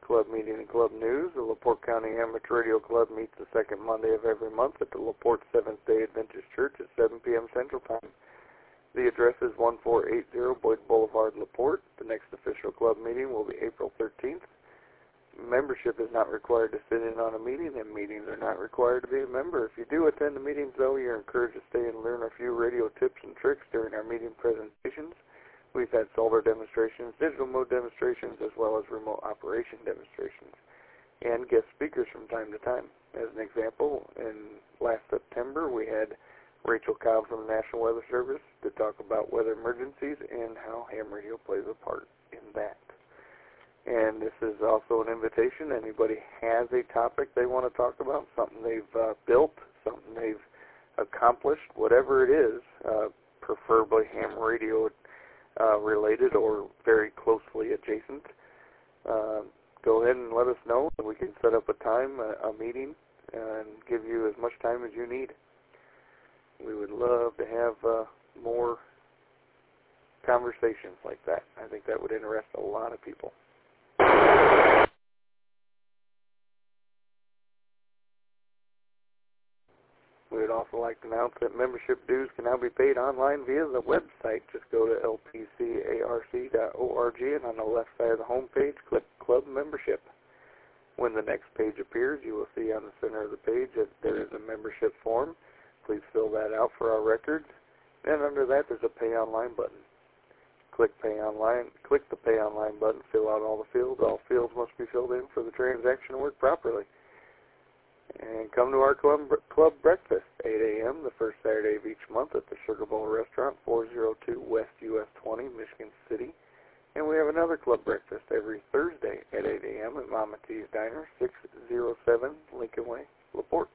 Club meeting and club news. The LaPorte County Amateur Radio Club meets the second Monday of every month at the LaPorte Seventh-day Adventist Church at 7 p.m. Central Time. The address is 1480 Boyd Boulevard, LaPorte. The next official club meeting will be April 13th. Membership is not required to sit in on a meeting, and meetings are not required to be a member. If you do attend the meetings, though, you're encouraged to stay and learn a few radio tips and tricks during our meeting presentations. We've had solar demonstrations, digital mode demonstrations, as well as remote operation demonstrations, and guest speakers from time to time. As an example, in last September, we had Rachel Cobb from the National Weather Service to talk about weather emergencies and how ham radio plays a part in that. And this is also an invitation. Anybody has a topic they want to talk about, something they've built, something they've accomplished, whatever it is, preferably ham radio related or very closely adjacent, go ahead and let us know, and we can set up a time, a meeting, and give you as much time as you need. We would love to have more conversations like that. I think that would interest a lot of people. We would also like to announce that membership dues can now be paid online via the website. Just go to lpcarc.org, and on the left side of the home page, click Club Membership. When the next page appears, you will see on the center of the page that there is a membership form. Please fill that out for our records. And under that, there's a Pay Online button. Click the Pay Online button, fill out all the fields. All fields must be filled in for the transaction to work properly. And come to our club breakfast, 8 a.m. the first Saturday of each month at the Sugar Bowl Restaurant, 402 West US 20, Michigan City. And we have another club breakfast every Thursday at 8 a.m. at Mama T's Diner, 607 Lincoln Way, LaPorte.